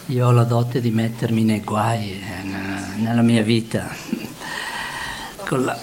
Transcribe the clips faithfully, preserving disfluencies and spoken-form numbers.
Io ho la dote di mettermi nei guai eh, nella, nella mia vita. Con la...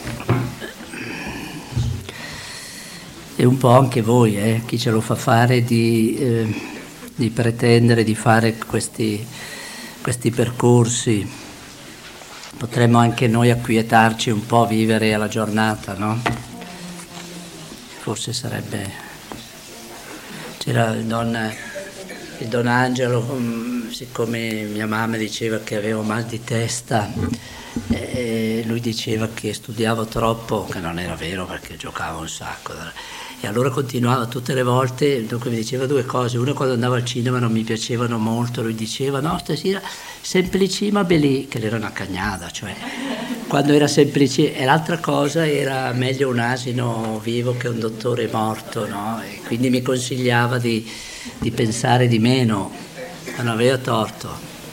E un po' anche voi, eh, chi ce lo fa fare di, eh, di pretendere di fare questi, questi percorsi. Potremmo anche noi acquietarci un po', vivere alla giornata, no? Forse sarebbe... C'era il don, il don Angelo, siccome mia mamma diceva che avevo mal di testa, e lui diceva che studiavo troppo, che non era vero perché giocavo un sacco. E allora continuava tutte le volte, dunque mi diceva due cose. Una, quando andavo al cinema non mi piacevano molto, lui diceva no, stasera semplicima belì, che era una cagnata, cioè quando era semplice. E l'altra cosa era meglio un asino vivo che un dottore morto, no? E quindi mi consigliava di, di pensare di meno, non aveva torto.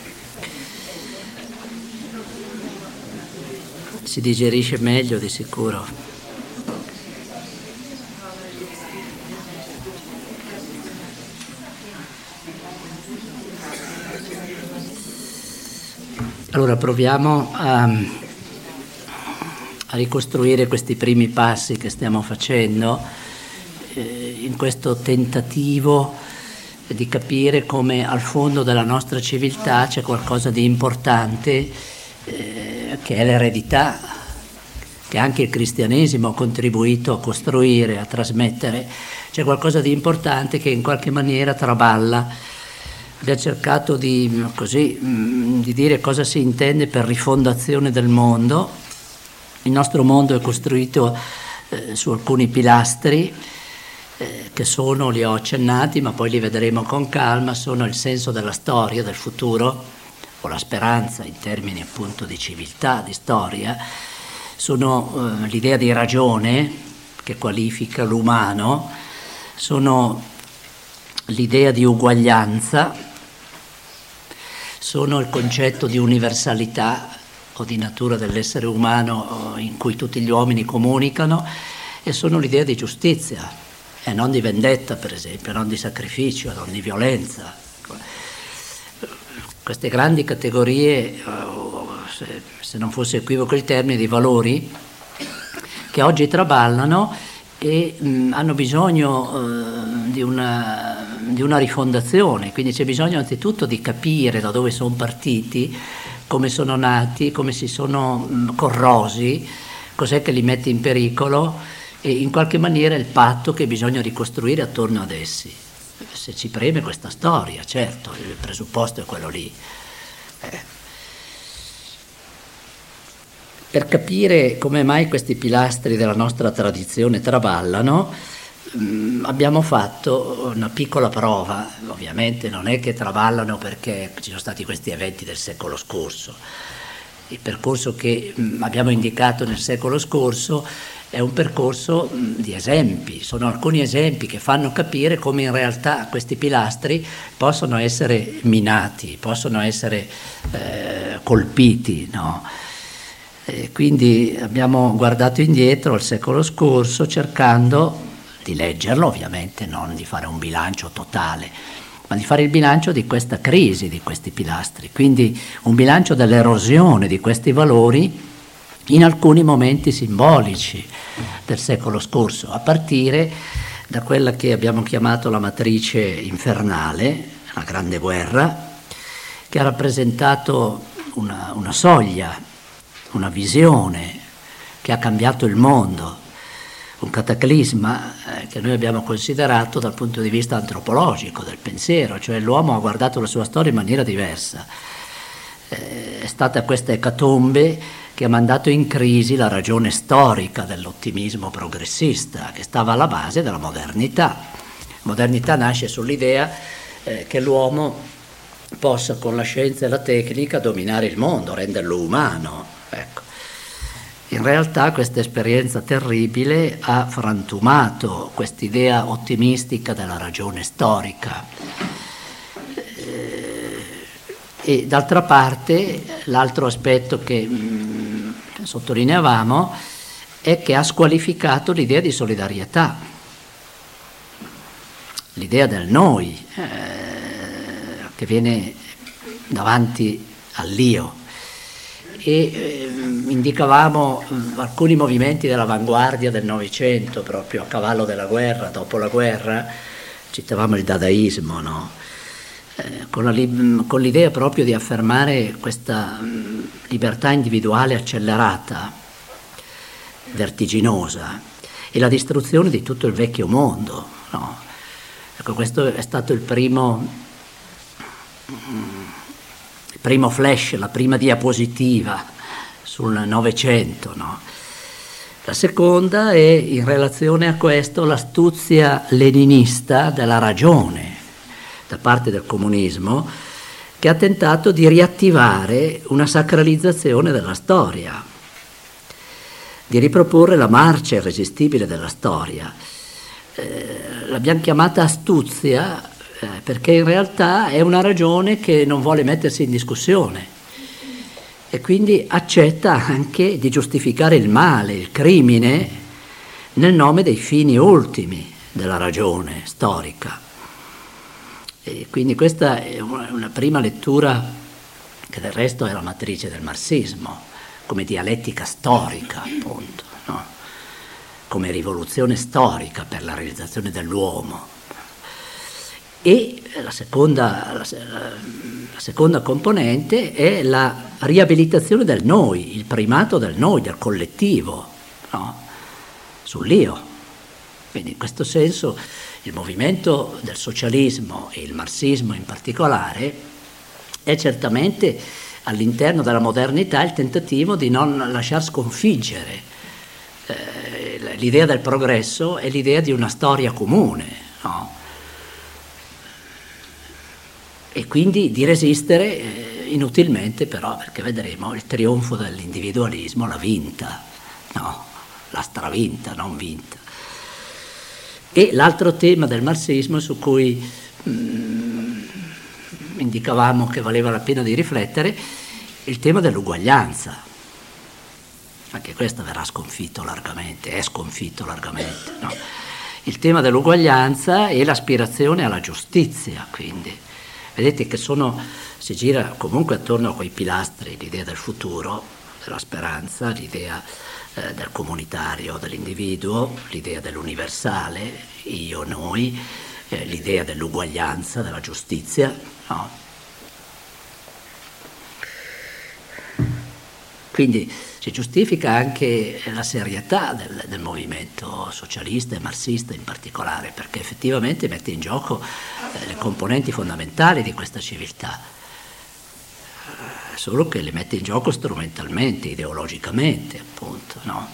Si digerisce meglio di sicuro. Allora proviamo a, a ricostruire questi primi passi che stiamo facendo eh, in questo tentativo di capire come al fondo della nostra civiltà c'è qualcosa di importante eh, che è l'eredità, che anche il cristianesimo ha contribuito a costruire, a trasmettere. C'è qualcosa di importante che in qualche maniera traballa. Abbiamo cercato di, così, di dire cosa si intende per rifondazione del mondo. Il nostro mondo è costruito eh, su alcuni pilastri eh, che sono, li ho accennati, ma poi li vedremo con calma, sono il senso della storia, del futuro, o la speranza in termini appunto di civiltà, di storia, sono eh, l'idea di ragione che qualifica l'umano, sono l'idea di uguaglianza, sono il concetto di universalità o di natura dell'essere umano in cui tutti gli uomini comunicano, e sono l'idea di giustizia, e non di vendetta per esempio, non di sacrificio, non di violenza. Queste grandi categorie, se non fosse equivoco il termine, di valori che oggi traballano e mh, hanno bisogno uh, di, una, di una rifondazione, quindi c'è bisogno anzitutto di capire da dove sono partiti, come sono nati, come si sono mh, corrosi, cos'è che li mette in pericolo, e in qualche maniera il patto che bisogna ricostruire attorno ad essi. Se ci preme questa storia, certo, il presupposto è quello lì. Eh. Per capire come mai questi pilastri della nostra tradizione traballano, mh, abbiamo fatto una piccola prova. Ovviamente non è che traballano perché ci sono stati questi eventi del secolo scorso. Il percorso che mh, abbiamo indicato nel secolo scorso è un percorso mh, di esempi, sono alcuni esempi che fanno capire come in realtà questi pilastri possono essere minati, possono essere eh, colpiti, no? E quindi abbiamo guardato indietro al secolo scorso cercando di leggerlo, ovviamente non di fare un bilancio totale, ma di fare il bilancio di questa crisi, di questi pilastri, quindi un bilancio dell'erosione di questi valori in alcuni momenti simbolici del secolo scorso, a partire da quella che abbiamo chiamato la matrice infernale, la Grande Guerra, che ha rappresentato una, una soglia, una visione che ha cambiato il mondo, un cataclisma eh, che noi abbiamo considerato dal punto di vista antropologico, del pensiero, cioè l'uomo ha guardato la sua storia in maniera diversa. Eh, è stata questa ecatombe che ha mandato in crisi la ragione storica dell'ottimismo progressista, che stava alla base della modernità. La modernità nasce sull'idea eh, che l'uomo possa con la scienza e la tecnica dominare il mondo, renderlo umano. Ecco. In realtà questa esperienza terribile ha frantumato quest'idea ottimistica della ragione storica. E d'altra parte l'altro aspetto che mh, sottolineavamo è che ha squalificato l'idea di solidarietà, l'idea del noi, eh, che viene davanti all'io e eh, indicavamo mh, alcuni movimenti dell'avanguardia del Novecento, proprio a cavallo della guerra, dopo la guerra, citavamo il dadaismo, no? eh, con, la li- con l'idea proprio di affermare questa mh, libertà individuale accelerata, vertiginosa, e la distruzione di tutto il vecchio mondo, no? Ecco, questo è stato il primo, il primo flash, la prima diapositiva sul Novecento, no? La seconda è, in relazione a questo, l'astuzia leninista della ragione da parte del comunismo, che ha tentato di riattivare una sacralizzazione della storia, di riproporre la marcia irresistibile della storia. Eh, l'abbiamo chiamata astuzia eh, perché in realtà è una ragione che non vuole mettersi in discussione e quindi accetta anche di giustificare il male, il crimine, nel nome dei fini ultimi della ragione storica. E quindi questa è una prima lettura che del resto è la matrice del marxismo, come dialettica storica, appunto, no? Come rivoluzione storica per la realizzazione dell'uomo. E la seconda, la, la seconda componente è la riabilitazione del noi, il primato del noi, del collettivo, no? Sull'io. Quindi in questo senso il movimento del socialismo e il marxismo in particolare è certamente all'interno della modernità il tentativo di non lasciar sconfiggere eh, l'idea del progresso e l'idea di una storia comune, no? E quindi di resistere eh, inutilmente, però, perché vedremo il trionfo dell'individualismo, la vinta, no? La stravinta, non vinta. E l'altro tema del marxismo su cui mh, indicavamo che valeva la pena di riflettere, il tema dell'uguaglianza. Anche questo verrà sconfitto largamente, è sconfitto largamente, no? Il tema dell'uguaglianza e l'aspirazione alla giustizia, quindi. Vedete che sono, si gira comunque attorno a quei pilastri, l'idea del futuro, della speranza, l'idea eh, del comunitario, dell'individuo, l'idea dell'universale, io, noi, eh, l'idea dell'uguaglianza, della giustizia, no? Quindi si giustifica anche la serietà del, del movimento socialista e marxista in particolare, perché effettivamente mette in gioco eh, le componenti fondamentali di questa civiltà, eh, solo che le mette in gioco strumentalmente, ideologicamente, appunto, no?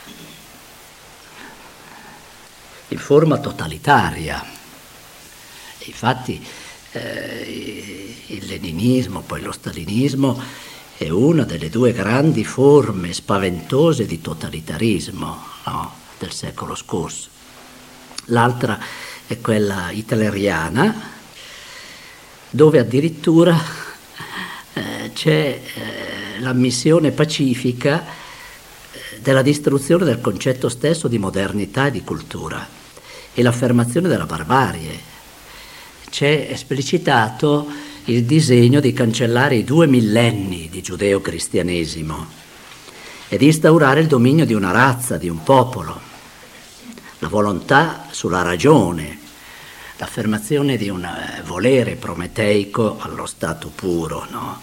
In forma totalitaria. Infatti eh, il leninismo, poi lo stalinismo, è una delle due grandi forme spaventose di totalitarismo, no? Del secolo scorso. L'altra è quella hitleriana, dove addirittura eh, c'è eh, l'ammissione pacifica eh, della distruzione del concetto stesso di modernità e di cultura e l'affermazione della barbarie. C'è esplicitato il disegno di cancellare i due millenni di giudeo-cristianesimo e di instaurare il dominio di una razza, di un popolo, la volontà sulla ragione, l'affermazione di un volere prometeico allo stato puro, no?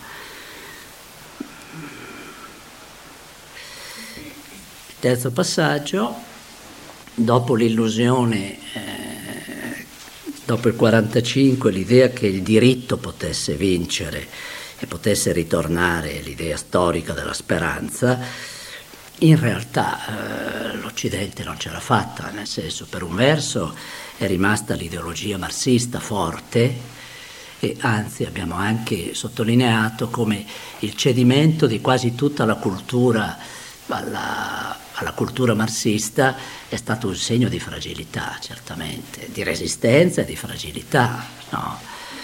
Il terzo passaggio, dopo l'illusione eh, dopo il quarantacinque, l'idea che il diritto potesse vincere e potesse ritornare l'idea storica della speranza, in realtà eh, l'Occidente non ce l'ha fatta, nel senso, per un verso è rimasta l'ideologia marxista forte e anzi abbiamo anche sottolineato come il cedimento di quasi tutta la cultura alla alla cultura marxista è stato un segno di fragilità, certamente, di resistenza e di fragilità, no?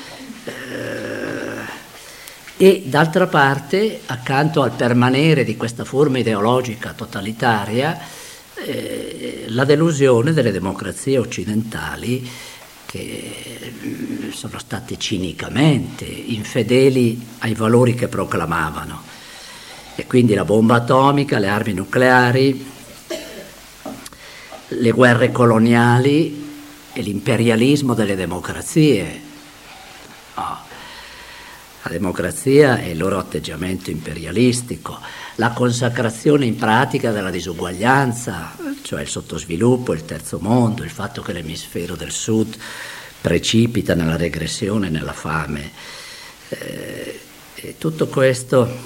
Eh, e d'altra parte, accanto al permanere di questa forma ideologica totalitaria, eh, la delusione delle democrazie occidentali che sono stati cinicamente infedeli ai valori che proclamavano. E quindi la bomba atomica, le armi nucleari, le guerre coloniali e l'imperialismo delle democrazie. No. La democrazia e il loro atteggiamento imperialistico, la consacrazione in pratica della disuguaglianza, cioè il sottosviluppo, il terzo mondo, il fatto che l'emisfero del sud precipita nella regressione e nella fame. Eh, e tutto questo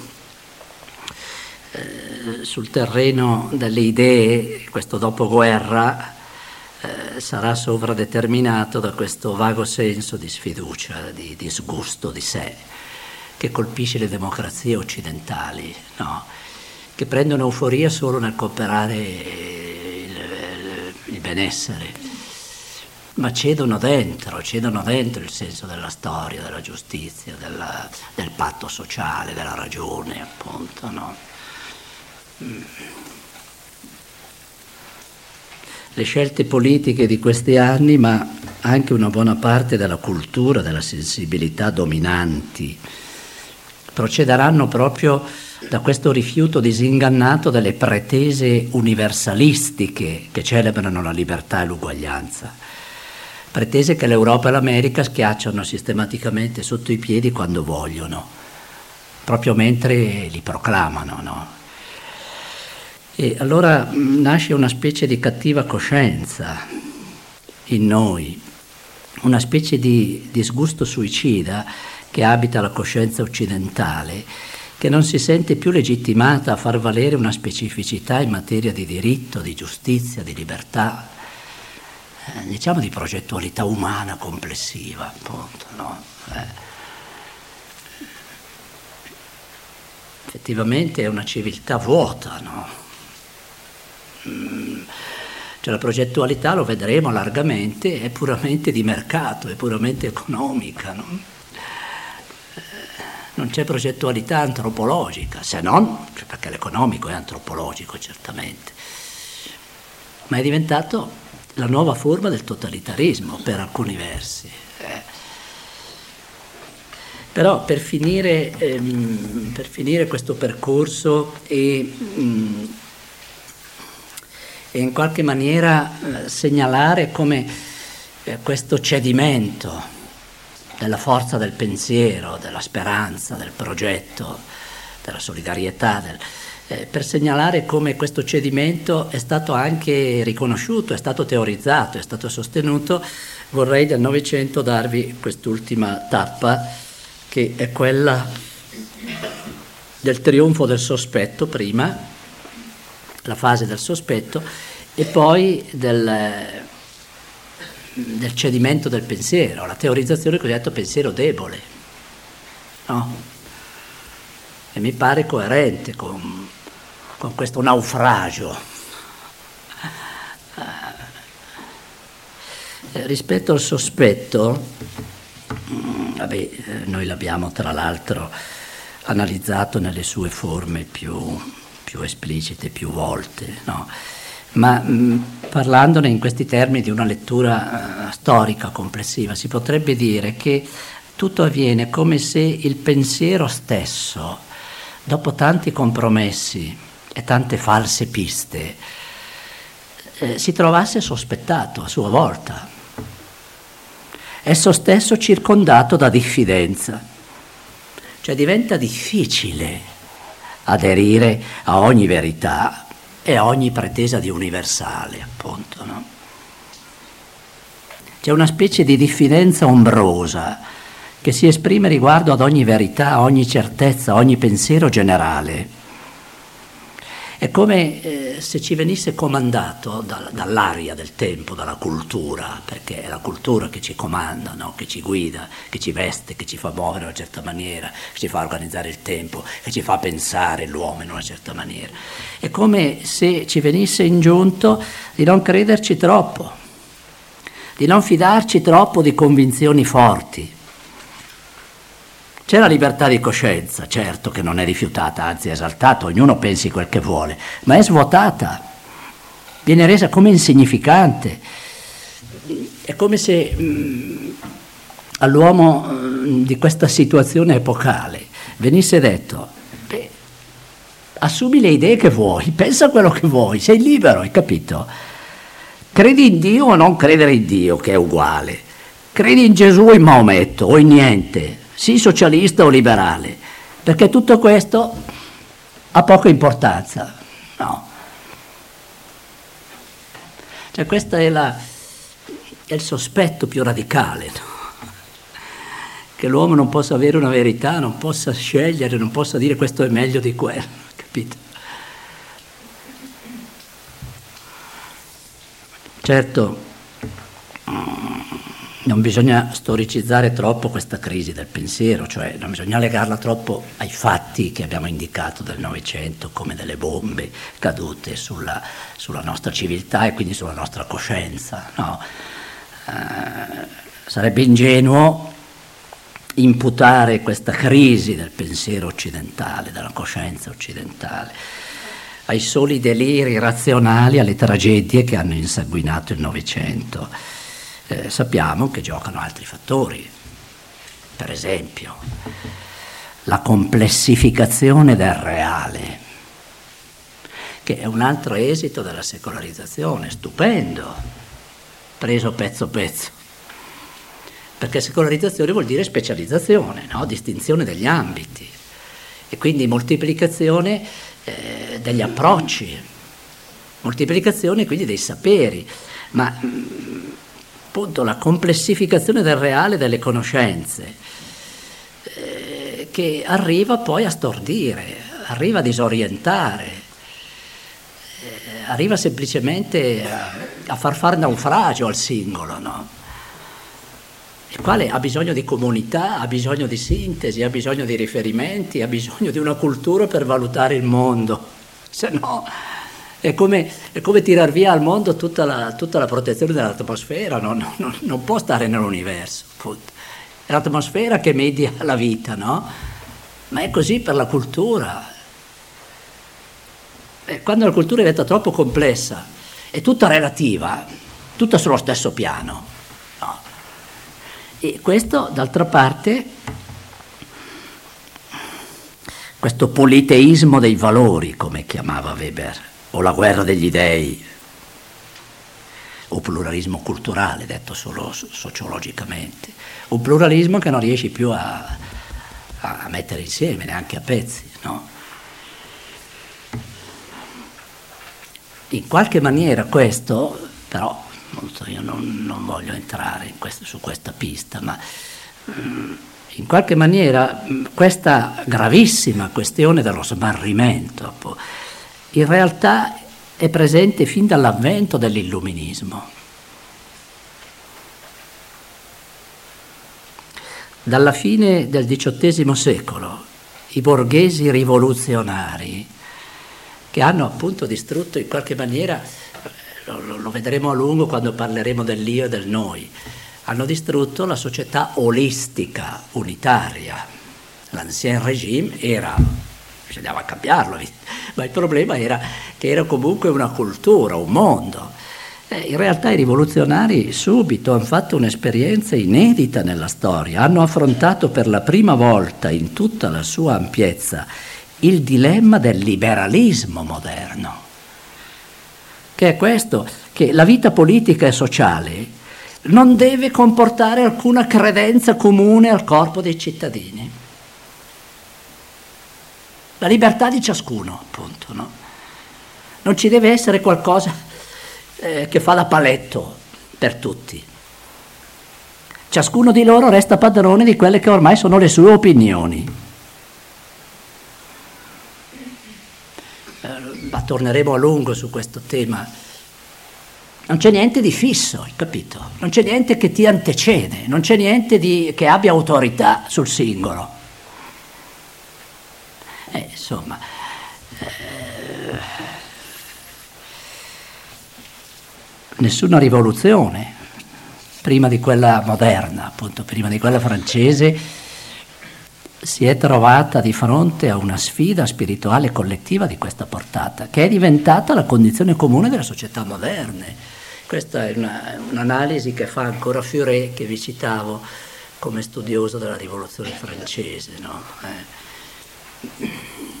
eh, sul terreno delle idee, questo dopoguerra, eh, sarà sovradeterminato da questo vago senso di sfiducia, di disgusto di sé, che colpisce le democrazie occidentali, no? Che prendono euforia solo nel comprare il, il benessere, ma cedono dentro, cedono dentro il senso della storia, della giustizia, della, del patto sociale, della ragione, appunto, no? Le scelte politiche di questi anni, ma anche una buona parte della cultura, della sensibilità dominanti, procederanno proprio da questo rifiuto disingannato delle pretese universalistiche che celebrano la libertà e l'uguaglianza. Pretese che l'Europa e l'America schiacciano sistematicamente sotto i piedi quando vogliono, proprio mentre li proclamano, no? E allora nasce una specie di cattiva coscienza in noi, una specie di disgusto suicida che abita la coscienza occidentale, che non si sente più legittimata a far valere una specificità in materia di diritto, di giustizia, di libertà, eh, diciamo di progettualità umana complessiva, appunto, no? Eh. Effettivamente è una civiltà vuota, no? Mm. Cioè la progettualità, lo vedremo largamente, è puramente di mercato, è puramente economica, no? Non c'è progettualità antropologica, se non, perché l'economico è antropologico certamente, ma è diventato la nuova forma del totalitarismo per alcuni versi. Eh. Però per finire, ehm, per finire questo percorso e, mh, e in qualche maniera eh, segnalare come eh, questo cedimento della forza del pensiero, della speranza, del progetto, della solidarietà, del, eh, per segnalare come questo cedimento è stato anche riconosciuto, è stato teorizzato, è stato sostenuto, vorrei del Novecento darvi quest'ultima tappa, che è quella del trionfo del sospetto prima, la fase del sospetto, e poi del... del cedimento del pensiero, la teorizzazione cosiddetto pensiero debole, no? E mi pare coerente con, con questo naufragio. Eh, rispetto al sospetto, mh, vabbè, eh, noi l'abbiamo tra l'altro analizzato nelle sue forme più, più esplicite, più volte, no? Ma mh, parlandone in questi termini di una lettura uh, storica complessiva, si potrebbe dire che tutto avviene come se il pensiero stesso, dopo tanti compromessi e tante false piste, eh, si trovasse sospettato a sua volta, esso stesso circondato da diffidenza, cioè diventa difficile aderire a ogni verità e a ogni pretesa di universale, appunto, no? C'è una specie di diffidenza ombrosa che si esprime riguardo ad ogni verità, a ogni certezza, a ogni pensiero generale. È come eh, se ci venisse comandato da, dall'aria del tempo, dalla cultura, perché è la cultura che ci comanda, no? Che ci guida, che ci veste, che ci fa muovere in una certa maniera, che ci fa organizzare il tempo, che ci fa pensare l'uomo in una certa maniera. È come se ci venisse ingiunto di non crederci troppo, di non fidarci troppo di convinzioni forti. C'è la libertà di coscienza, certo, che non è rifiutata, anzi è esaltata, ognuno pensi quel che vuole, ma è svuotata, viene resa come insignificante. è come se mh, all'uomo mh, di questa situazione epocale venisse detto: beh, assumi le idee che vuoi, pensa a quello che vuoi, sei libero, hai capito? Credi in Dio o non credere in Dio, che è uguale. Credi in Gesù o in Maometto o in niente, sii socialista o liberale, perché tutto questo ha poca importanza, no. Cioè questo è, la, è il sospetto più radicale, no? Che l'uomo non possa avere una verità, non possa scegliere, non possa dire questo è meglio di quello, capito? Certo, non bisogna storicizzare troppo questa crisi del pensiero, cioè non bisogna legarla troppo ai fatti che abbiamo indicato del Novecento, come delle bombe cadute sulla, sulla nostra civiltà e quindi sulla nostra coscienza, no? Eh, sarebbe ingenuo imputare questa crisi del pensiero occidentale, della coscienza occidentale, ai soli deliri razionali, alle tragedie che hanno insanguinato il Novecento. Eh, sappiamo che giocano altri fattori, per esempio la complessificazione del reale, che è un altro esito della secolarizzazione, stupendo, preso pezzo pezzo, perché secolarizzazione vuol dire specializzazione, no? Distinzione degli ambiti e quindi moltiplicazione eh, degli approcci, moltiplicazione quindi dei saperi, ma mh, appunto la complessificazione del reale, delle conoscenze, eh, che arriva poi a stordire, arriva a disorientare, eh, arriva semplicemente a, a far fare naufragio al singolo, no? Il quale ha bisogno di comunità, ha bisogno di sintesi, ha bisogno di riferimenti, ha bisogno di una cultura per valutare il mondo, se no è come, è come tirar via al mondo tutta la, tutta la protezione dell'atmosfera, no? non, non, non può stare nell'universo, appunto. È l'atmosfera che media la vita, no? Ma è così per la cultura. E quando la cultura diventa troppo complessa, è tutta relativa, tutta sullo stesso piano, no? E questo, d'altra parte, questo politeismo dei valori, come chiamava Weber, o la guerra degli dei, o pluralismo culturale, detto solo sociologicamente, un pluralismo che non riesci più a, a mettere insieme, neanche a pezzi, no? In qualche maniera questo, però, io non, non voglio entrare in questo, su questa pista, ma in qualche maniera questa gravissima questione dello smarrimento in realtà è presente fin dall'avvento dell'illuminismo. Dalla fine del diciottesimo secolo i borghesi rivoluzionari, che hanno appunto distrutto in qualche maniera, lo, lo vedremo a lungo quando parleremo dell'io e del noi, hanno distrutto la società olistica, unitaria. L'ancien régime era, bisognava cambiarlo, ma il problema era che era comunque una cultura, un mondo. Eh, in realtà i rivoluzionari subito hanno fatto un'esperienza inedita nella storia, hanno affrontato per la prima volta in tutta la sua ampiezza il dilemma del liberalismo moderno, che è questo, che la vita politica e sociale non deve comportare alcuna credenza comune al corpo dei cittadini. La libertà di ciascuno, appunto, no? Non ci deve essere qualcosa eh, che fa da paletto per tutti. Ciascuno di loro resta padrone di quelle che ormai sono le sue opinioni. Eh, ma torneremo a lungo su questo tema. Non c'è niente di fisso, hai capito? Non c'è niente che ti antecede, non c'è niente di, che abbia autorità sul singolo. Eh, insomma, eh, nessuna rivoluzione, prima di quella moderna, appunto, prima di quella francese, si è trovata di fronte a una sfida spirituale collettiva di questa portata, che è diventata la condizione comune delle società moderne. Questa è una, un'analisi che fa ancora Furet, che vi citavo come studioso della rivoluzione francese, no? Eh.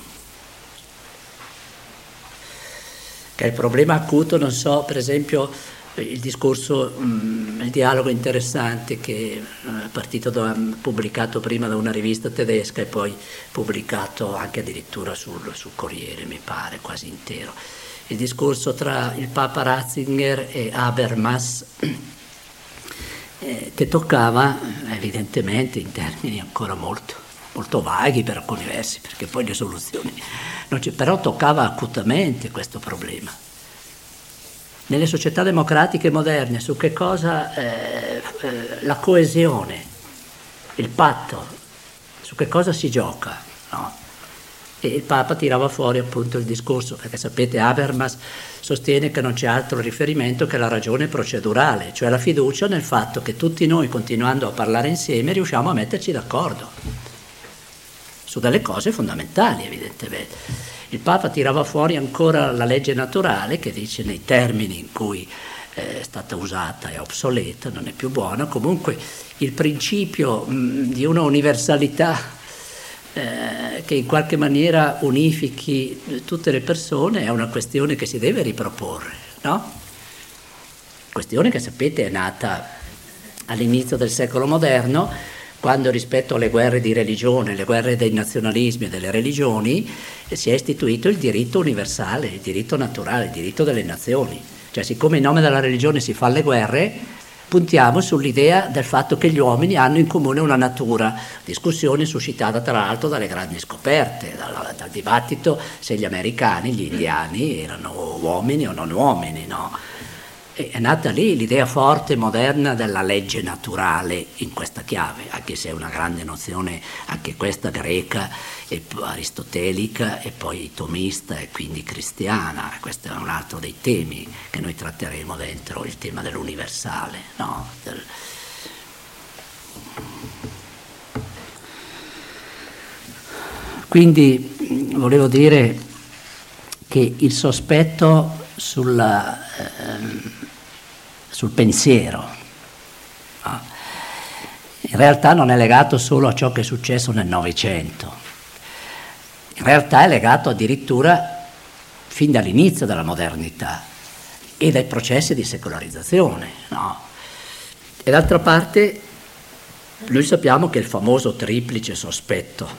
Che è il problema acuto, non so, per esempio il discorso, mh, il dialogo interessante che è partito da, pubblicato prima da una rivista tedesca e poi pubblicato anche addirittura sul, sul Corriere, mi pare, quasi intero. Il discorso tra il Papa Ratzinger e Habermas, eh, che toccava evidentemente in termini ancora molto, molto vaghi per alcuni versi, perché poi le soluzioni non c'è, però toccava acutamente questo problema. Nelle società democratiche moderne, su che cosa eh, eh, la coesione, il patto, su che cosa si gioca, no? E il Papa tirava fuori appunto il discorso, perché sapete Habermas sostiene che non c'è altro riferimento che la ragione procedurale, cioè la fiducia nel fatto che tutti noi, continuando a parlare insieme, riusciamo a metterci d'accordo su delle cose fondamentali, evidentemente. Il Papa tirava fuori ancora la legge naturale, che dice nei termini in cui è stata usata è obsoleta, non è più buona, comunque il principio mh, di una universalità Eh, che in qualche maniera unifichi tutte le persone è una questione che si deve riproporre, no? Questione che sapete è nata all'inizio del secolo moderno, quando rispetto alle guerre di religione, le guerre dei nazionalismi e delle religioni, si è istituito il diritto universale, il diritto naturale, il diritto delle nazioni. Cioè, siccome in nome della religione si fanno le guerre, puntiamo sull'idea del fatto che gli uomini hanno in comune una natura, discussione suscitata tra l'altro dalle grandi scoperte, dal, dal dibattito se gli americani, gli indiani erano uomini o non uomini, no? E è nata lì l'idea forte moderna della legge naturale in questa chiave, anche se è una grande nozione anche questa greca e aristotelica e poi tomista e quindi cristiana. Questo è un altro dei temi che noi tratteremo dentro, il tema dell'universale, no? Del... Quindi volevo dire che il sospetto sulla, ehm, sul pensiero, no? In realtà non è legato solo a ciò che è successo nel Novecento, in realtà è legato addirittura fin dall'inizio della modernità e dai processi di secolarizzazione, no? E d'altra parte noi sappiamo che il famoso triplice sospetto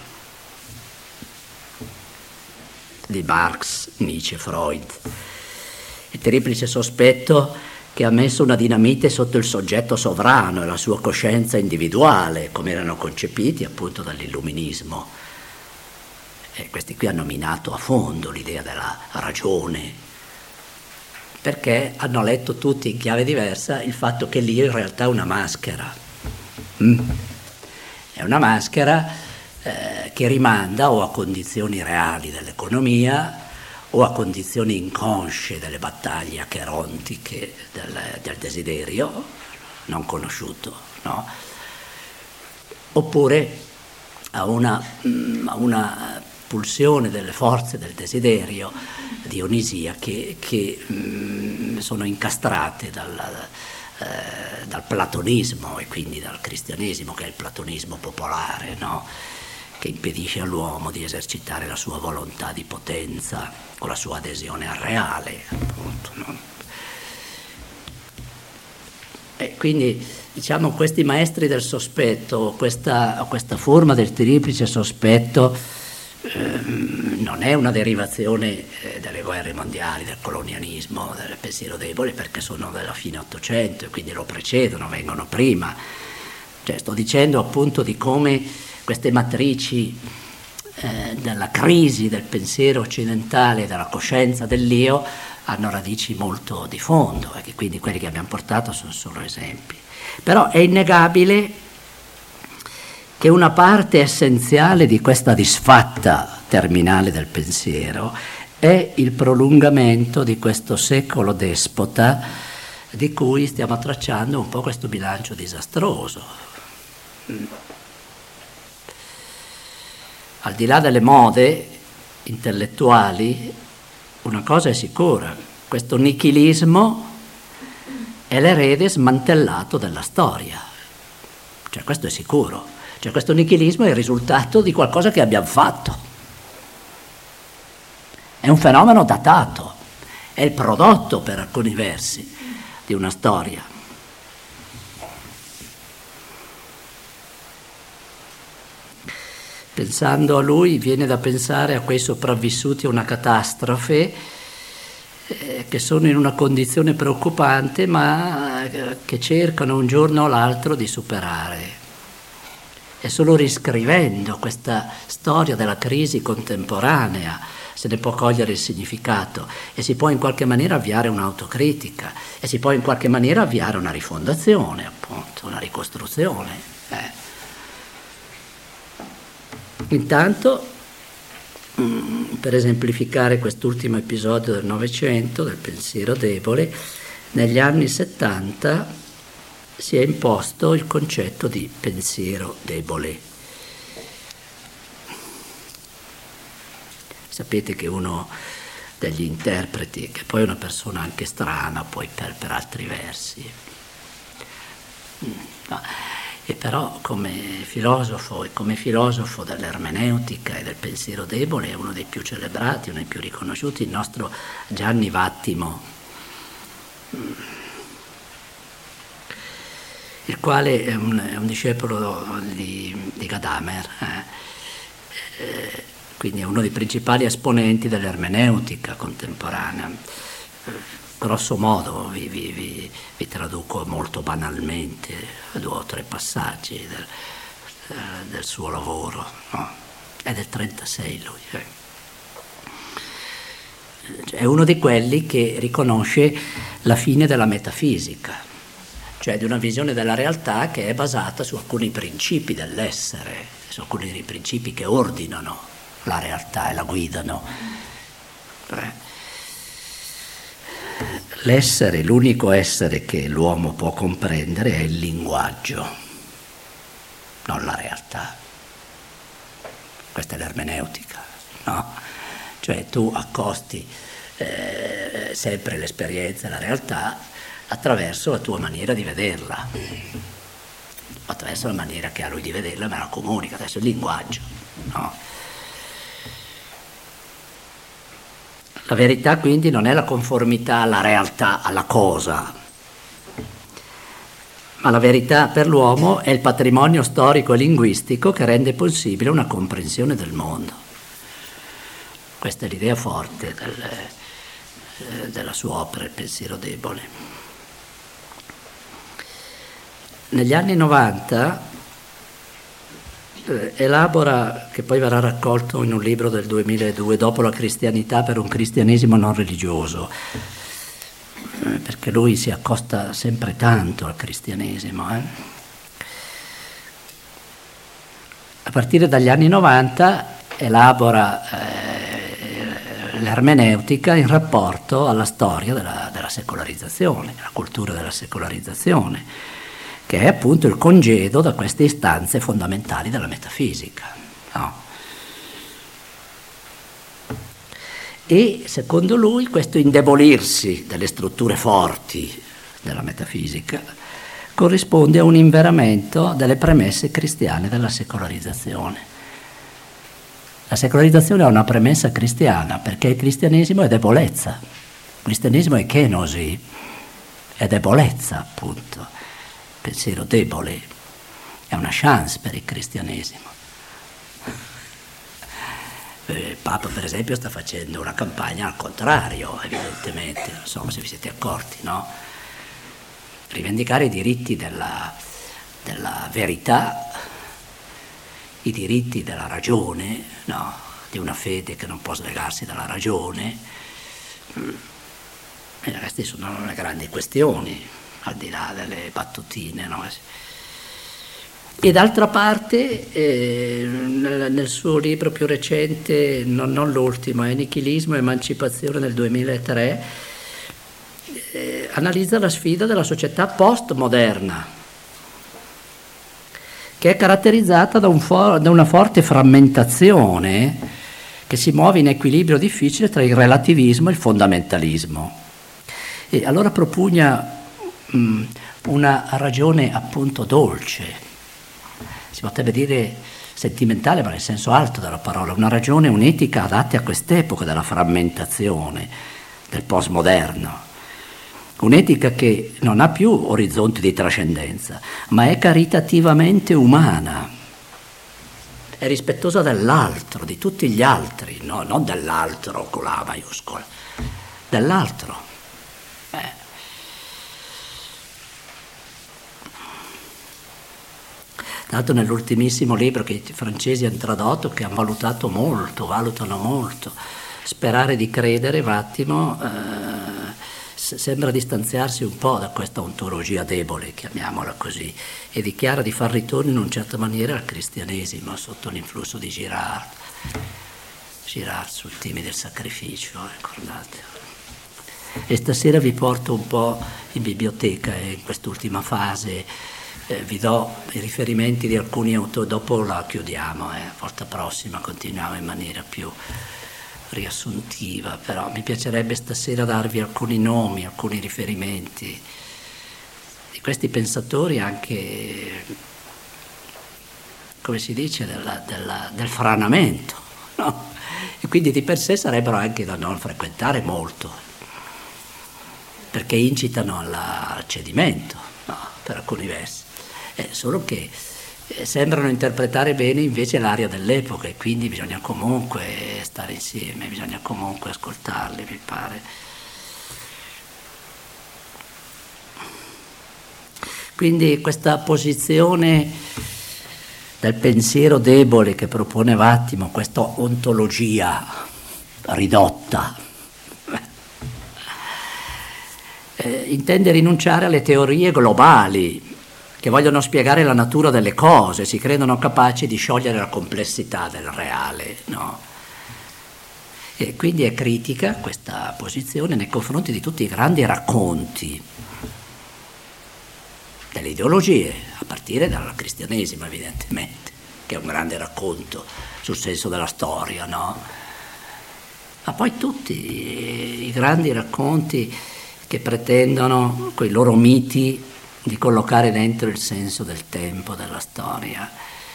di Marx, Nietzsche, Freud, il triplice sospetto che ha messo una dinamite sotto il soggetto sovrano e la sua coscienza individuale, come erano concepiti appunto dall'illuminismo. E questi qui hanno minato a fondo l'idea della ragione, perché hanno letto tutti in chiave diversa il fatto che lì in realtà è una maschera. Mm? È una maschera eh, che rimanda o a condizioni reali dell'economia o a condizioni inconsce delle battaglie acherontiche del, del desiderio non conosciuto, no? Oppure a una, a una pulsione delle forze del desiderio dionisia che, che mh, sono incastrate dal, eh, dal platonismo e quindi dal cristianesimo, che è il platonismo popolare, no? Che impedisce all'uomo di esercitare la sua volontà di potenza con la sua adesione al reale, appunto, no? E quindi diciamo questi maestri del sospetto, questa, questa forma del triplice sospetto ehm, non è una derivazione eh, delle guerre mondiali, del colonialismo, del pensiero debole, perché sono della fine Ottocento e quindi lo precedono, vengono prima. Cioè, sto dicendo appunto di come queste matrici eh, della crisi del pensiero occidentale, della coscienza dell'io, hanno radici molto di fondo, e che quindi quelli che abbiamo portato sono solo esempi. Però è innegabile che una parte essenziale di questa disfatta terminale del pensiero è il prolungamento di questo secolo despota di cui stiamo tracciando un po' questo bilancio disastroso. Al di là delle mode intellettuali, una cosa è sicura: questo nichilismo è l'erede smantellato della storia. Cioè questo è sicuro. Cioè questo nichilismo è il risultato di qualcosa che abbiamo fatto. È un fenomeno datato, è il prodotto per alcuni versi di una storia. Pensando a lui viene da pensare a quei sopravvissuti a una catastrofe eh, che sono in una condizione preoccupante ma eh, che cercano un giorno o l'altro di superare. E solo riscrivendo questa storia della crisi contemporanea se ne può cogliere il significato e si può in qualche maniera avviare un'autocritica e si può in qualche maniera avviare una rifondazione, appunto, una ricostruzione. Eh. Intanto, per esemplificare quest'ultimo episodio del Novecento, del pensiero debole, negli anni settanta si è imposto il concetto di pensiero debole. Sapete che uno degli interpreti, che poi è una persona anche strana, poi per, per altri versi, no, e però come filosofo e come filosofo dell'ermeneutica e del pensiero debole è uno dei più celebrati, uno dei più riconosciuti, il nostro Gianni Vattimo, il quale è un, è un discepolo di, di Gadamer, eh, eh, quindi è uno dei principali esponenti dell'ermeneutica contemporanea. Grosso modo vi, vi, vi, vi traduco molto banalmente due o tre passaggi del, del suo lavoro, no? È del trentasei lui. È uno di quelli che riconosce la fine della metafisica, cioè di una visione della realtà che è basata su alcuni principi dell'essere, su alcuni principi che ordinano la realtà e la guidano. L'essere, l'unico essere che l'uomo può comprendere è il linguaggio, non la realtà. Questa è l'ermeneutica, no? Cioè tu accosti eh, sempre l'esperienza, la realtà, attraverso la tua maniera di vederla, attraverso la maniera che ha lui di vederla, ma la comunica, adesso il linguaggio, no? La verità quindi non è la conformità alla realtà, alla cosa, ma la verità per l'uomo è il patrimonio storico e linguistico che rende possibile una comprensione del mondo. Questa è l'idea forte del, eh, della sua opera, Il pensiero debole. Negli anni novanta elabora, che poi verrà raccolto in un libro del duemiladue, Dopo la cristianità per un cristianesimo non religioso, perché lui si accosta sempre tanto al cristianesimo. Eh? A partire dagli anni novanta elabora eh, l'ermeneutica in rapporto alla storia della, della secolarizzazione, la cultura della secolarizzazione, che è appunto il congedo da queste istanze fondamentali della metafisica. No? E secondo lui questo indebolirsi delle strutture forti della metafisica corrisponde a un inveramento delle premesse cristiane della secolarizzazione. La secolarizzazione ha una premessa cristiana perché il cristianesimo è debolezza, il cristianesimo è kenosi, è debolezza appunto. Pensiero debole, è una chance per il cristianesimo. Il Papa per esempio sta facendo una campagna al contrario, evidentemente, non so se vi siete accorti, no? Rivendicare i diritti della, della verità, i diritti della ragione, no? Di una fede che non può slegarsi dalla ragione. E queste sono le grandi questioni, al di là delle battutine, no? E d'altra parte eh, nel, nel suo libro più recente, non, non l'ultimo, è Nichilismo e Emancipazione del duemilatré, eh, analizza la sfida della società postmoderna, che è caratterizzata da, un for- da una forte frammentazione che si muove in equilibrio difficile tra il relativismo e il fondamentalismo. E allora propugna mh, una ragione appunto dolce, si potrebbe dire sentimentale, ma nel senso alto della parola, una ragione, un'etica adatte a quest'epoca della frammentazione, del postmoderno. Un'etica che non ha più orizzonti di trascendenza, ma è caritativamente umana, è rispettosa dell'altro, di tutti gli altri, no, non dell'altro con la maiuscola, dell'altro. Eh. Tra l'altro nell'ultimissimo libro che i francesi hanno tradotto, che hanno valutato molto, valutano molto, Sperare di credere, Vattimo, eh, sembra distanziarsi un po' da questa ontologia debole, chiamiamola così, e dichiara di far ritorno in una certa maniera al cristianesimo sotto l'influsso di Girard. Girard sul temi del sacrificio, ricordate. E stasera vi porto un po' in biblioteca e in quest'ultima fase eh, vi do i riferimenti di alcuni autori, dopo la chiudiamo, eh, volta prossima continuiamo in maniera più riassuntiva, però mi piacerebbe stasera darvi alcuni nomi, alcuni riferimenti di questi pensatori anche, come si dice, della, della, del franamento, no? E quindi di per sé sarebbero anche da non frequentare molto, perché incitano alla- al cedimento, no? Per alcuni versi, eh, solo che eh, sembrano interpretare bene invece l'aria dell'epoca e quindi bisogna comunque stare insieme, bisogna comunque ascoltarli, mi pare. Quindi questa posizione del pensiero debole che propone Vattimo, questa ontologia ridotta, eh, intende rinunciare alle teorie globali che vogliono spiegare la natura delle cose, si credono capaci di sciogliere la complessità del reale, no? E quindi è critica questa posizione nei confronti di tutti i grandi racconti delle ideologie, a partire dal cristianesimo evidentemente, che è un grande racconto sul senso della storia, no? Ma poi tutti i grandi racconti che pretendono, coi loro miti, di collocare dentro il senso del tempo, della storia.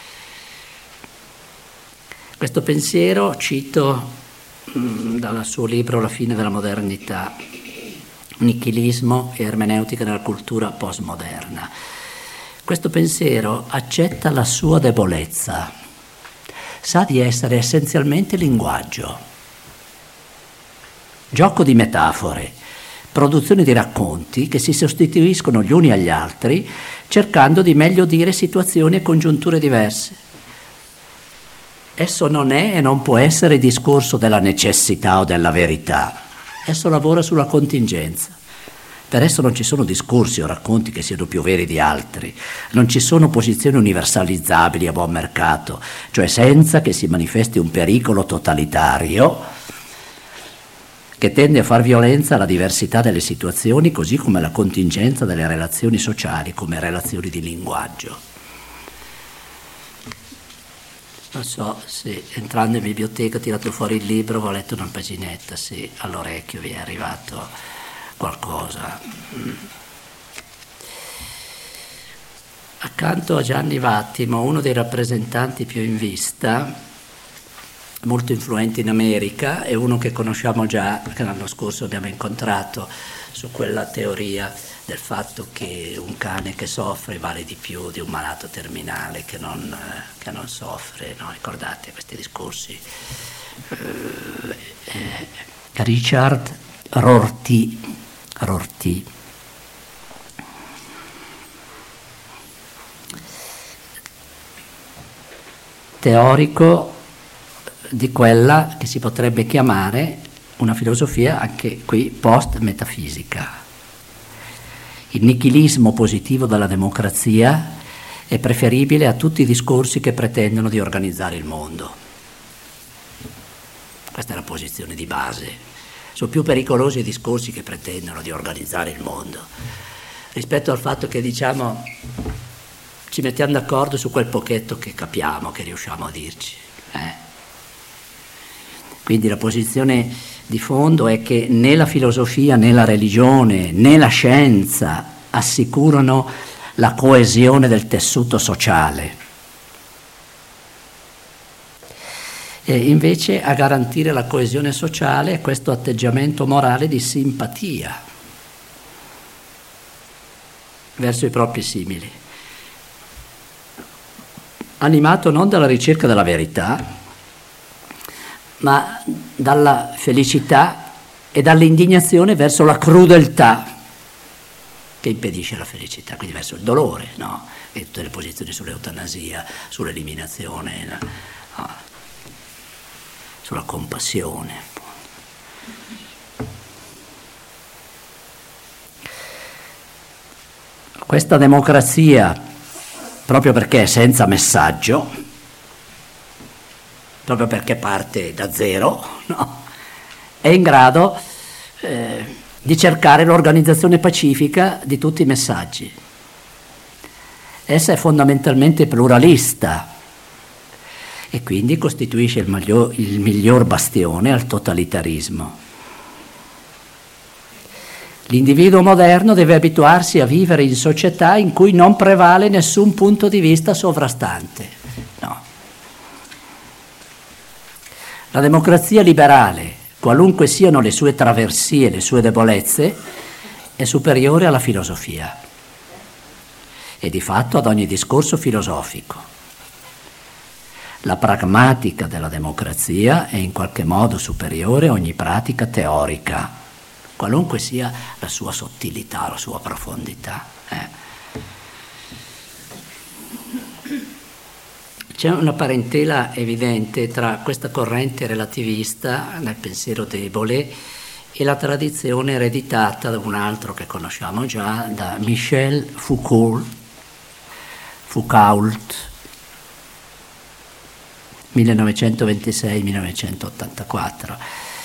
Questo pensiero cito mh, dal suo libro La fine della modernità, Nichilismo e ermeneutica nella cultura postmoderna. Questo pensiero accetta la sua debolezza, sa di essere essenzialmente linguaggio, gioco di metafore, produzione di racconti che si sostituiscono gli uni agli altri cercando di meglio dire situazioni e congiunture diverse. Esso non è e non può essere discorso della necessità o della verità, esso lavora sulla contingenza. Per esso non ci sono discorsi o racconti che siano più veri di altri, non ci sono posizioni universalizzabili a buon mercato, cioè senza che si manifesti un pericolo totalitario che tende a far violenza alla diversità delle situazioni, così come alla contingenza delle relazioni sociali come relazioni di linguaggio. Non so se entrando in biblioteca ho tirato fuori il libro, ho letto una paginetta, se all'orecchio vi è arrivato qualcosa. Accanto a Gianni Vattimo, uno dei rappresentanti più in vista, molto influente in America, e uno che conosciamo già, che l'anno scorso abbiamo incontrato su quella teoria del fatto che un cane che soffre vale di più di un malato terminale che non, che non soffre, no? Ricordate questi discorsi? Eh, eh, Richard Rorty, Rorty. Teorico di quella che si potrebbe chiamare una filosofia anche qui post-metafisica. Il nichilismo positivo della democrazia è preferibile a tutti i discorsi che pretendono di organizzare il mondo. Questa è la posizione di base. Sono più pericolosi i discorsi che pretendono di organizzare il mondo rispetto al fatto che, diciamo, ci mettiamo d'accordo su quel pochetto che capiamo, che riusciamo a dirci. Eh? Quindi la posizione di fondo è che né la filosofia, né la religione, né la scienza assicurano la coesione del tessuto sociale. E invece a garantire la coesione sociale è questo atteggiamento morale di simpatia verso i propri simili, animato non dalla ricerca della verità, ma dalla felicità e dall'indignazione verso la crudeltà che impedisce la felicità, quindi verso il dolore, no? E tutte le posizioni sull'eutanasia, sull'eliminazione, no? Sulla compassione. Questa democrazia, proprio perché è senza messaggio, proprio perché parte da zero, no? È in grado eh, di cercare l'organizzazione pacifica di tutti i messaggi. Essa è fondamentalmente pluralista e quindi costituisce il, maglio, il miglior bastione al totalitarismo. L'individuo moderno deve abituarsi a vivere in società in cui non prevale nessun punto di vista sovrastante. No. La democrazia liberale, qualunque siano le sue traversie, le sue debolezze, è superiore alla filosofia e di fatto ad ogni discorso filosofico. La pragmatica della democrazia è in qualche modo superiore a ogni pratica teorica, qualunque sia la sua sottilità, la sua profondità. Eh. C'è una parentela evidente tra questa corrente relativista nel pensiero debole e la tradizione ereditata da un altro che conosciamo già, da Michel Foucault, Foucault, millenovecentoventisei millenovecentottantaquattro.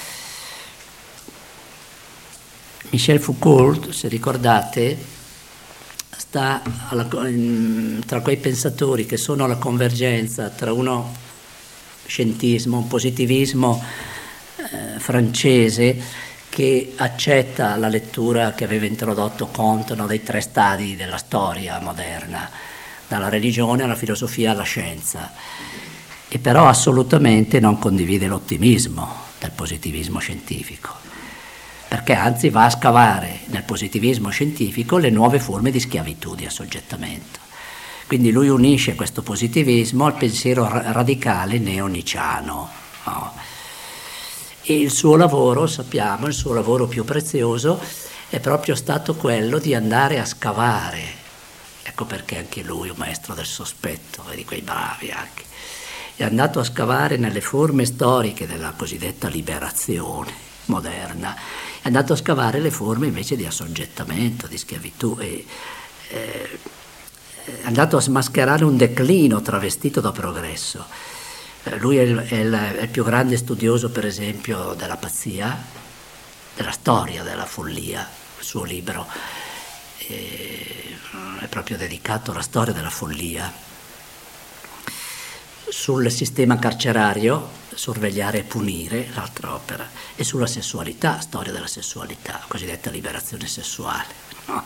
Michel Foucault, se ricordate, sta alla, tra quei pensatori che sono alla convergenza tra uno scientismo, un positivismo eh, francese che accetta la lettura che aveva introdotto Comte, no, dei tre stadi della storia moderna, dalla religione alla filosofia alla scienza, e però assolutamente non condivide l'ottimismo del positivismo scientifico, perché anzi va a scavare nel positivismo scientifico le nuove forme di schiavitù, di assoggettamento. Quindi lui unisce questo positivismo al pensiero radicale neo-nicciano. No? E il suo lavoro, sappiamo, il suo lavoro più prezioso è proprio stato quello di andare a scavare. Ecco perché anche lui è un maestro del sospetto, e di quei bravi anche. È andato a scavare nelle forme storiche della cosiddetta liberazione moderna, è andato a scavare le forme invece di assoggettamento, di schiavitù, e eh, è andato a smascherare un declino travestito da progresso. Eh, lui è il, è, il, è il più grande studioso, per esempio, della pazzia, della storia della follia. Il suo libro eh, è proprio dedicato alla storia della follia. Sul sistema carcerario, sorvegliare e punire, l'altra opera, e sulla sessualità, storia della sessualità, cosiddetta liberazione sessuale. No?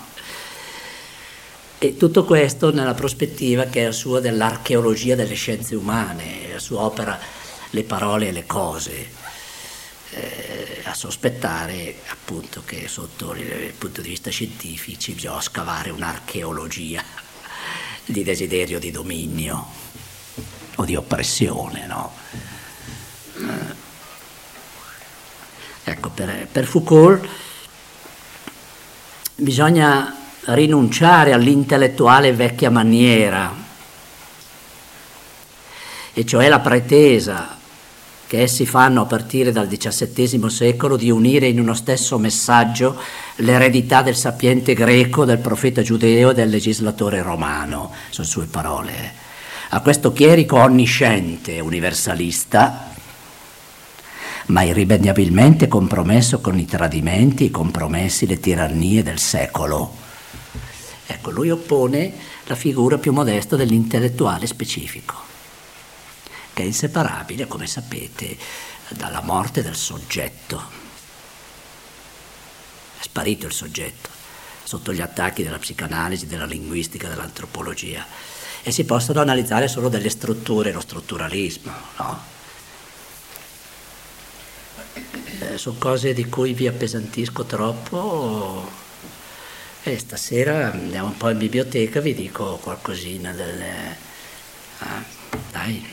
E tutto questo nella prospettiva che è la sua dell'archeologia delle scienze umane, la sua opera Le parole e le cose, eh, a sospettare appunto che sotto il punto di vista scientifico bisogna scavare un'archeologia di desiderio di dominio o di oppressione, no? Ecco, per, per Foucault bisogna rinunciare all'intellettuale vecchia maniera, e cioè la pretesa che essi fanno a partire dal diciassettesimo secolo di unire in uno stesso messaggio l'eredità del sapiente greco, del profeta giudeo e del legislatore romano, sono sue parole. A questo chierico onnisciente, universalista, ma irrimediabilmente compromesso con i tradimenti, i compromessi, le tirannie del secolo. Ecco, lui oppone la figura più modesta dell'intellettuale specifico, che è inseparabile, come sapete, dalla morte del soggetto. È sparito il soggetto. sotto gli attacchi della psicanalisi, della linguistica, dell'antropologia, e si possono analizzare solo delle strutture, lo strutturalismo, no? Eh, sono cose di cui vi appesantisco troppo, e stasera andiamo un po' in biblioteca, vi dico qualcosina delle... Ah, dai.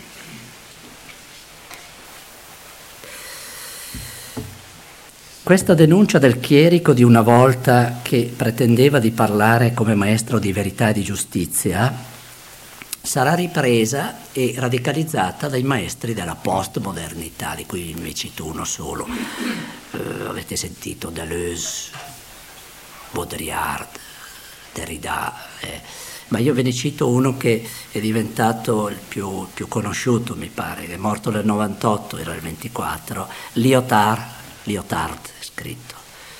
Questa denuncia del chierico di una volta che pretendeva di parlare come maestro di verità e di giustizia sarà ripresa e radicalizzata dai maestri della postmodernità, di cui mi cito uno solo. Eh, avete sentito Deleuze, Baudrillard, Derrida, eh. ma io ve ne cito uno che è diventato il più, più conosciuto, mi pare, che è morto nel novantotto, era il ventiquattro, Lyotard, Lyotard è scritto.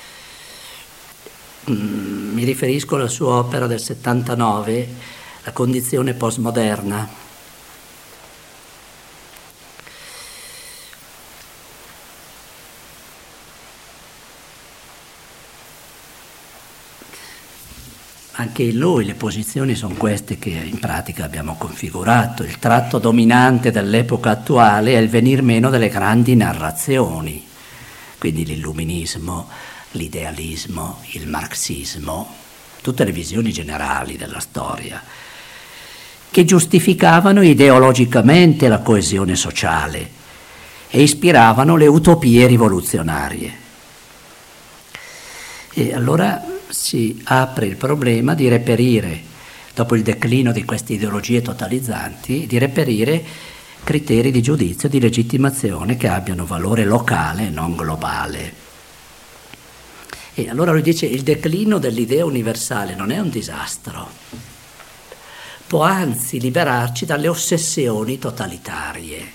Mm, mi riferisco alla sua opera del settantanove, La condizione postmoderna. Anche in lui le posizioni sono queste che in pratica abbiamo configurato. Il tratto dominante dell'epoca attuale è il venir meno delle grandi narrazioni, quindi l'illuminismo, l'idealismo, il marxismo, tutte le visioni generali della storia, che giustificavano ideologicamente la coesione sociale e ispiravano le utopie rivoluzionarie. E allora si apre il problema di reperire, dopo il declino di queste ideologie totalizzanti, di reperire criteri di giudizio, di legittimazione che abbiano valore locale e non globale. E allora lui dice: il declino dell'idea universale non è un disastro, può anzi liberarci dalle ossessioni totalitarie.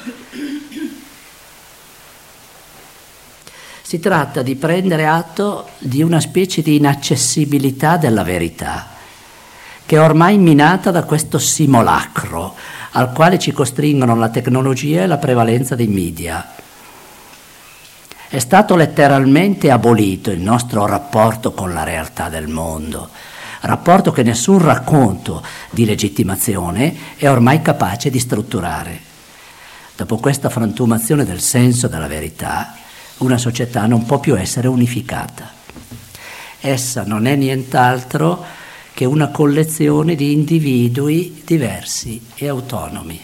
Si tratta di prendere atto di una specie di inaccessibilità della verità, che è ormai minata da questo simulacro al quale ci costringono la tecnologia e la prevalenza dei media. È stato letteralmente abolito il nostro rapporto con la realtà del mondo, rapporto che nessun racconto di legittimazione è ormai capace di strutturare. Dopo questa frantumazione del senso della verità, una società non può più essere unificata. Essa non è nient'altro che una collezione di individui diversi e autonomi.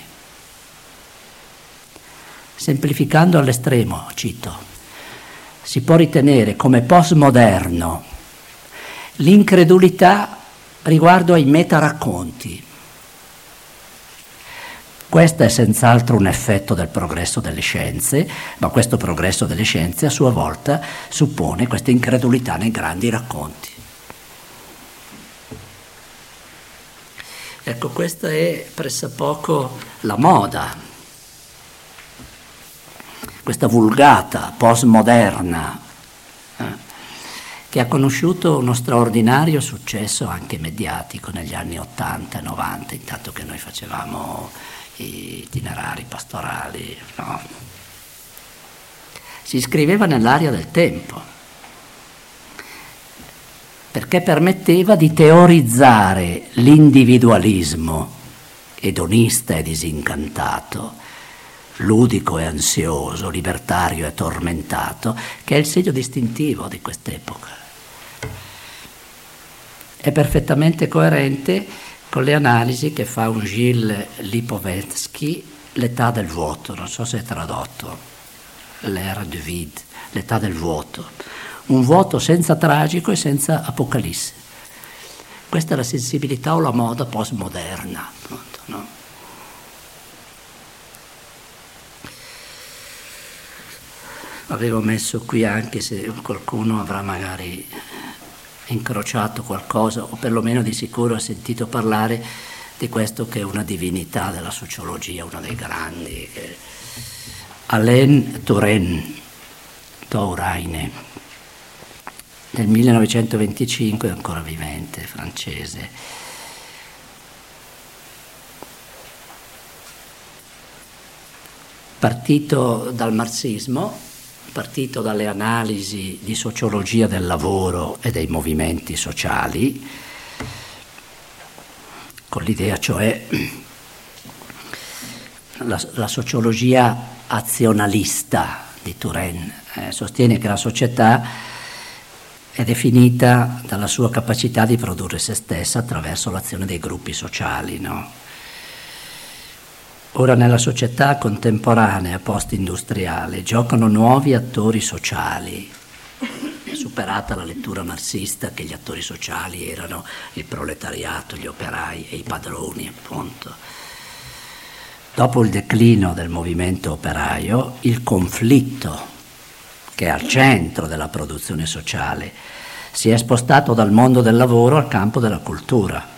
Semplificando all'estremo, cito, si può ritenere come postmoderno l'incredulità riguardo ai metaracconti. Questo è senz'altro un effetto del progresso delle scienze, ma questo progresso delle scienze a sua volta suppone questa incredulità nei grandi racconti. Ecco, questa è pressappoco la moda, questa vulgata postmoderna, eh, che ha conosciuto uno straordinario successo anche mediatico negli anni ottanta e novanta, intanto che noi facevamo i itinerari pastorali, no? Si iscriveva nell'area del tempo, perché permetteva di teorizzare l'individualismo edonista e disincantato, ludico e ansioso, libertario e tormentato, che è il segno distintivo di quest'epoca. È perfettamente coerente con le analisi che fa un Gilles Lipovetsky, l'età del vuoto, non so se è tradotto, l'ère du vide, l'età del vuoto, un vuoto senza tragico e senza apocalisse. Questa è la sensibilità o la moda postmoderna, appunto, no? Avevo messo qui anche se qualcuno avrà magari incrociato qualcosa o perlomeno di sicuro ha sentito parlare di questo che è una divinità della sociologia, uno dei grandi, eh, Alain Touraine, Touraine, nel millenovecentoventicinque, è ancora vivente, francese. Partito dal marxismo, partito dalle analisi di sociologia del lavoro e dei movimenti sociali, con l'idea cioè la, la sociologia azionalista di Turenne eh, sostiene che la società è definita dalla sua capacità di produrre se stessa attraverso l'azione dei gruppi sociali, no? Ora nella società contemporanea post-industriale giocano nuovi attori sociali, superata la lettura marxista che gli attori sociali erano il proletariato, gli operai e i padroni, appunto. Dopo il declino del movimento operaio, il conflitto, che è al centro della produzione sociale, si è spostato dal mondo del lavoro al campo della cultura.